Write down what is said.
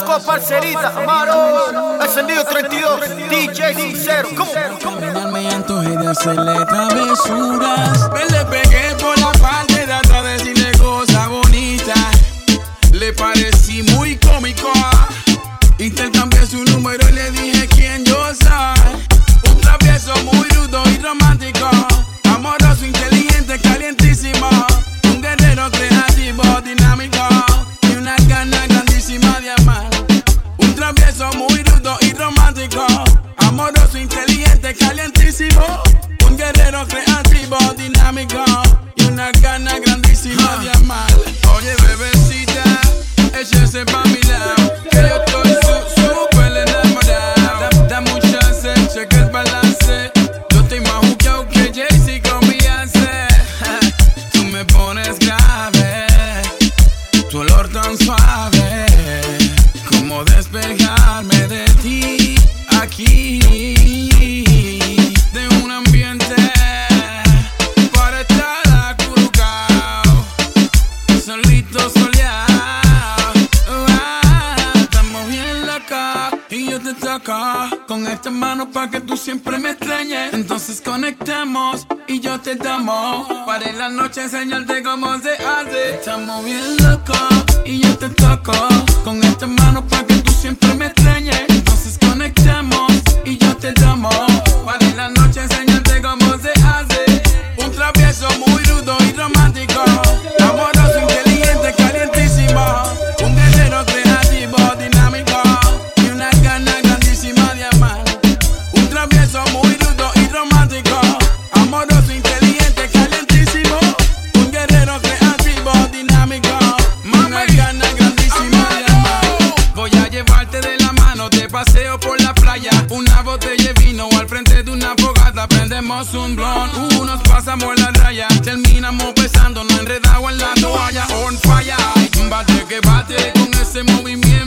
5 parcerita, Amaro, encendido 32, DJ Sincero. Caminarme antojé de hacerle travesuras. Me le pegué por la parte de atrás, decirle cosas bonitas. Le parecí muy cómico. Intercambié su número y le dije quién yo soy. Un travieso muy rudo y romántico, amoroso, inteligente, calientísimo. Un guerrero creativo, dinámico y una gana grandísima de amar. Un travieso muy rudo y romántico, amoroso, inteligente, calientísimo. Un guerrero creativo, dinámico y una gana grandísima de amar. Oye, bebecita, échese pa' mi lado, que yo estoy súper enamorado. Dame un chance, cheque el balance. Yo estoy más juqueado que Jay-Z con Beyoncé. Tú me pones grave, tu olor tan suave, como despejarme de ti aquí, de un ambiente para estar acurrucado, solito soleado. Estamos bien locos y yo te toco con esta mano pa' que tú siempre me extrañes. Entonces conectemos y yo te damos para en la noche enseñarte cómo se hace. Estamos bien locos y yo te toco con esta mano pa' que tú siempre me extrañes. Entonces conectemos y yo te damos para en la noche enseñarte cómo se hace. Un travieso muy rudo y romántico, amoroso, inteligente, calientísimo. Un guerrero creativo, dinámico y una gana grandísima de amar. Un travieso muy rudo y romántico, amoroso, inteligente, calientísimo. Un guerrero creativo, dinámico, una gana grandísima de amar. Voy a llevarte de la mano, te paseo por la playa. Una botella de vino al frente de una fogata. Prendemos un blunt, nos pasamos la raya. Terminamos besando, no enredado en la toalla. On fire, bate que bate con ese movimiento.